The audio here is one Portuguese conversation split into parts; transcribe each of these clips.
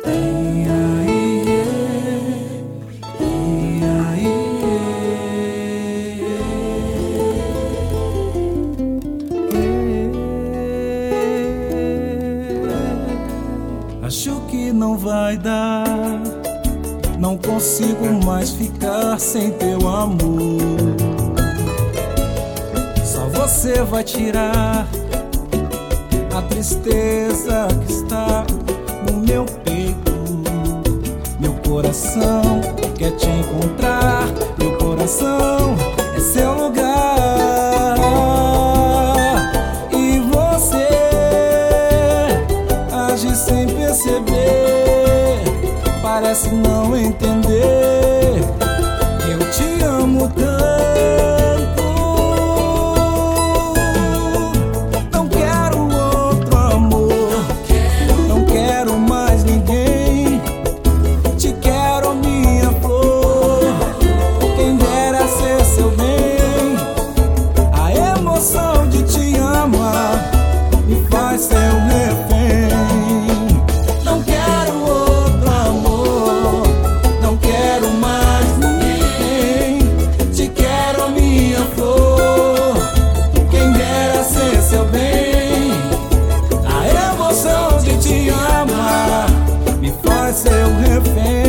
Acho que não vai dar, não consigo mais ficar sem teu amor. Só você vai tirar a tristeza que está no meu peito. Meu coração quer te encontrar, meu coração é seu lugar. E você age sem perceber, parece não entender. Eu te amo tanto, não quero outro amor, não quero mais ninguém. Te quero, minha flor, quem dera ser seu bem. A emoção de te amar me faz ser um refém. Não quero outro amor, não quero mais ninguém. Te quero, minha flor, quem dera ser seu bem. A emoção de te amar me faz ser um refém.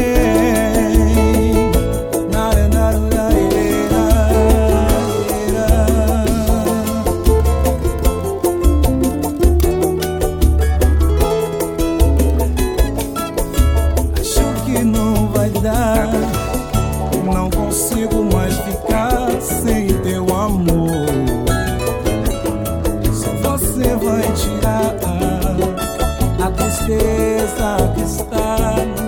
Não vai dar, não consigo mais ficar sem teu amor. Só você vai tirar a tristeza que está